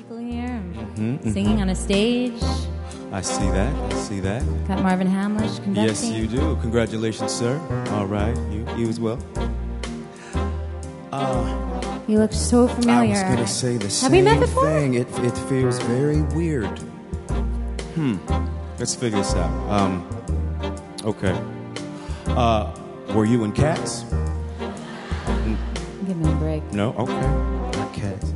people here, singing on a stage. I see that. Got Marvin Hamlish conducting. Yes, you do. Congratulations, sir. All right, you as well. You look so familiar. I was going to say the Have we met same before? thing. It feels very weird. Let's figure this out. Okay. Were you in Cats? Give me a break. No? Okay. Cats.